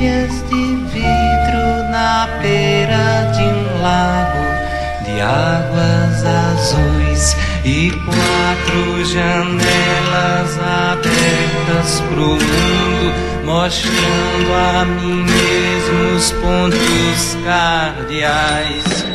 telhas de vidro na beira de um lago de águas azuis e 4 janelas abertas pro mundo, mostrando a mim mesmo os pontos cardeais.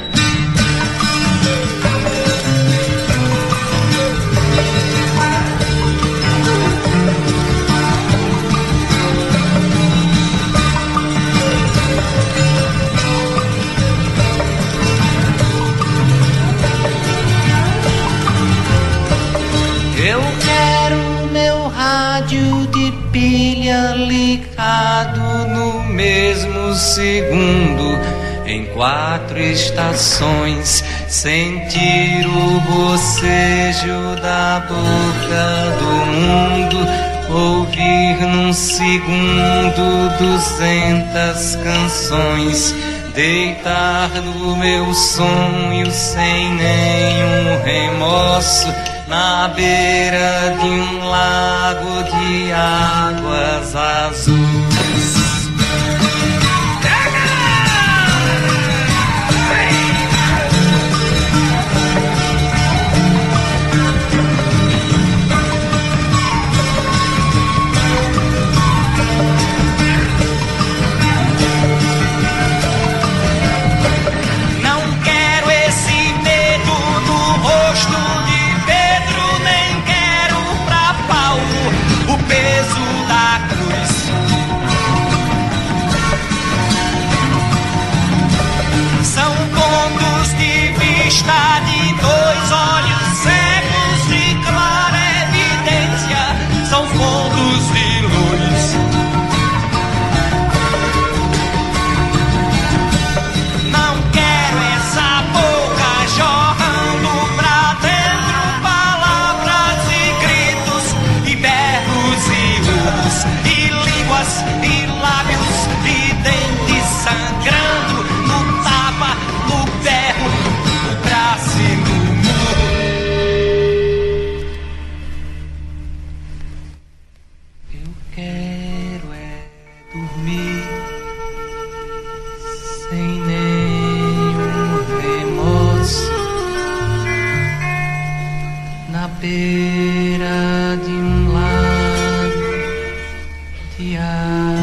Eu quero meu rádio de pilha ligado no mesmo segundo, em 4 estações, sentir o bocejo da boca do mundo, ouvir num segundo 200 canções, deitar no meu sonho sem nenhum remorso, na beira de um lago de águas azuis. beira de um lago de água.